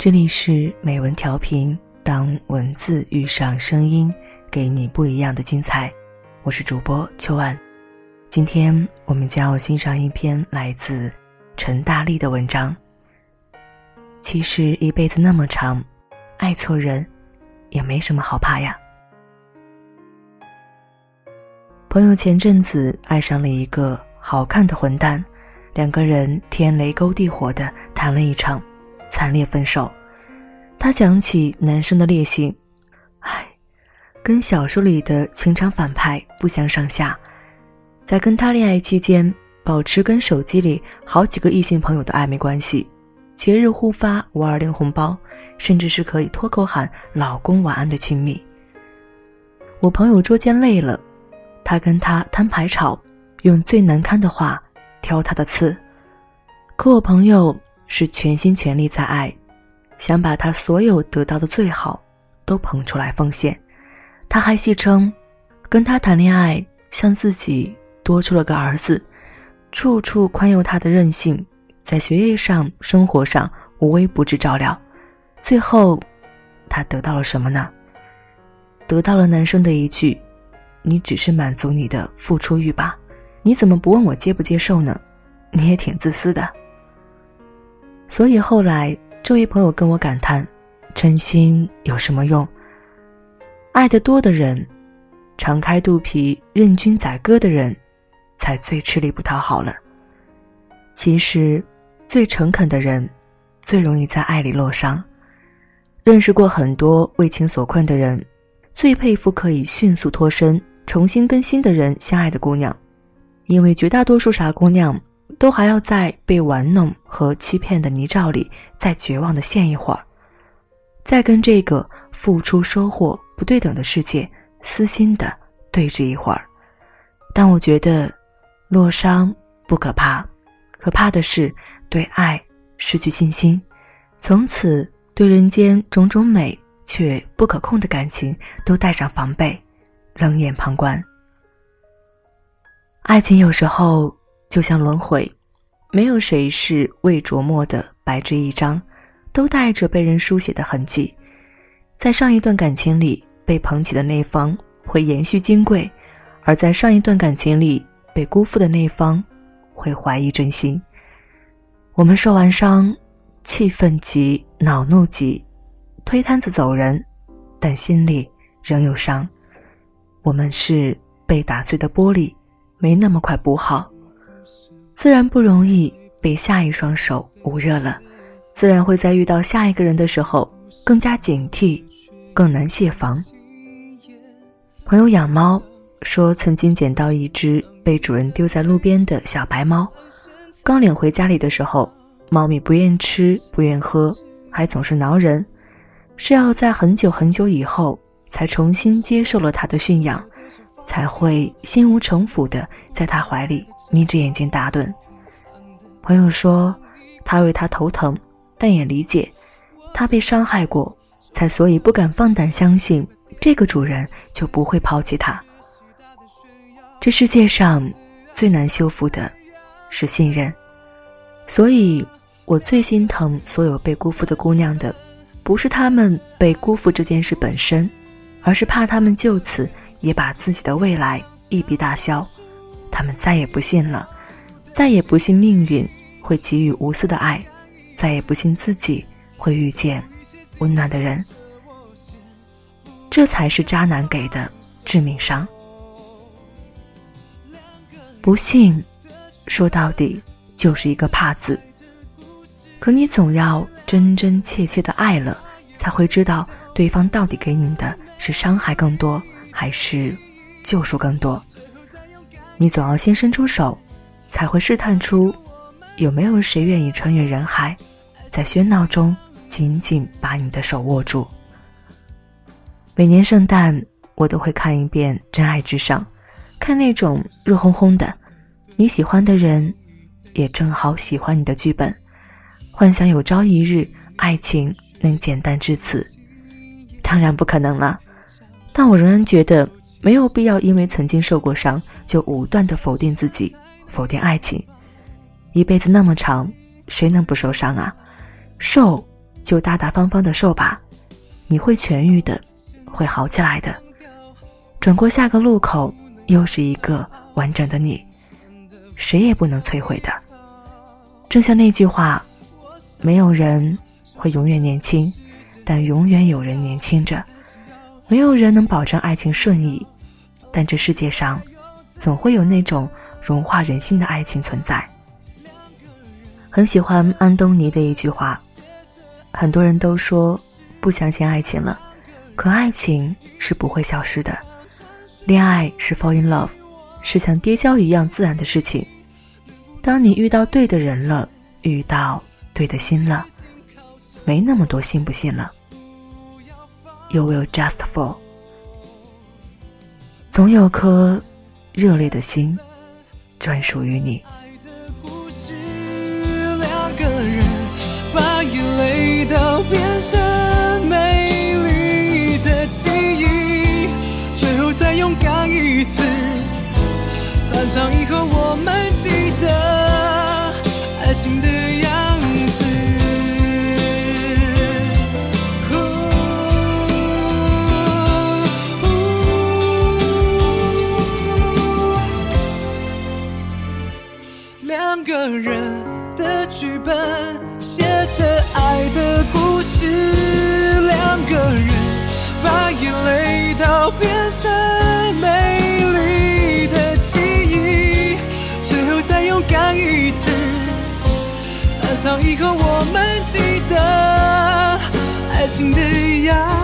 这里是美文调频，当文字遇上声音，给你不一样的精彩。我是主播秋婉，今天我们将要欣赏一篇来自陈大力的文章。其实一辈子那么长，爱错人也没什么好怕呀。朋友前阵子爱上了一个好看的混蛋，两个人天雷勾地火的谈了一场，惨烈分手。他想起男生的烈性，跟小说里的情场反派不相上下。在跟他恋爱期间，保持跟手机里好几个异性朋友的暧昧关系，节日互发520红包，甚至是可以脱口喊老公晚安的亲密。我朋友捉奸累了，他跟他摊牌吵，用最难堪的话挑他的刺。可我朋友是全心全力在爱，想把他所有得到的最好都捧出来奉献。他还戏称跟他谈恋爱像自己多出了个儿子，处处宽宥他的任性，在学业上生活上无微不至照料。最后他得到了什么呢？得到了男生的一句，你只是满足你的付出欲吧，你怎么不问我接不接受呢？你也挺自私的。所以后来这位朋友跟我感叹，真心有什么用？爱得多的人，敞开肚皮任君宰割的人，才最吃力不讨好了。其实最诚恳的人最容易在爱里落伤。认识过很多为情所困的人，最佩服可以迅速脱身重新跟新的人相爱的姑娘，因为绝大多数傻姑娘都还要在被玩弄和欺骗的泥沼里再绝望地陷一会儿，再跟这个付出收获不对等的世界撕心地对峙一会儿。但我觉得落伤不可怕，可怕的是对爱失去信心，从此对人间种种美却不可控的感情都带上防备，冷眼旁观。爱情有时候就像轮回，没有谁是未琢磨的白纸一张，都带着被人书写的痕迹。在上一段感情里被捧起的那方会延续金贵，而在上一段感情里被辜负的那方会怀疑真心。我们受完伤，气愤急，恼怒急，推摊子走人，但心里仍有伤。我们是被打碎的玻璃，没那么快补好，自然不容易被下一双手捂热了，自然会在遇到下一个人的时候更加警惕，更难卸防。朋友养猫，说曾经捡到一只被主人丢在路边的小白猫，刚领回家里的时候，猫咪不愿吃不愿喝，还总是挠人，是要在很久很久以后才重新接受了它的驯养，才会心无城府地在它怀里眯着眼睛打盹。朋友说他为它头疼，但也理解他被伤害过，才所以不敢放胆相信这个主人就不会抛弃他。这世界上最难修复的是信任，所以我最心疼所有被辜负的姑娘的，不是她们被辜负这件事本身，而是怕她们就此也把自己的未来一笔打消。她们再也不信了，再也不信命运会给予无私的爱，再也不信自己会遇见温暖的人。这才是渣男给的致命伤。不信说到底就是一个怕字，可你总要真真切切的爱了，才会知道对方到底给你的是伤害更多还是救赎更多。你总要先伸出手，才会试探出有没有谁愿意穿越人海，在喧闹中紧紧把你的手握住。每年圣诞我都会看一遍《真爱至上》，看那种热烘烘的，你喜欢的人也正好喜欢你的剧本，幻想有朝一日爱情能简单至此。当然不可能了，但我仍然觉得没有必要因为曾经受过伤就武断地否定自己，否定爱情。一辈子那么长，谁能不受伤啊？受就大大方方的受吧，你会痊愈的，会好起来的。转过下个路口，又是一个完整的你，谁也不能摧毁的。正像那句话，没有人会永远年轻，但永远有人年轻着。没有人能保证爱情顺意，但这世界上总会有那种融化人心的爱情存在。很喜欢安东尼的一句话，很多人都说不相信爱情了，可爱情是不会消失的。恋爱是 fall in love， 是像跌跤一样自然的事情。当你遇到对的人了，遇到对的心了，没那么多信不信了。You will just fall。 总有颗热烈的心专属于你。 两个人把眼泪都变成美丽的记忆，最后再勇敢一次，散场以后我们记得爱情的样子。两个人的剧本写着爱的故事，两个人把眼泪都变成美丽的记忆，最后再勇敢一次，散场以后我们记得爱情的样子。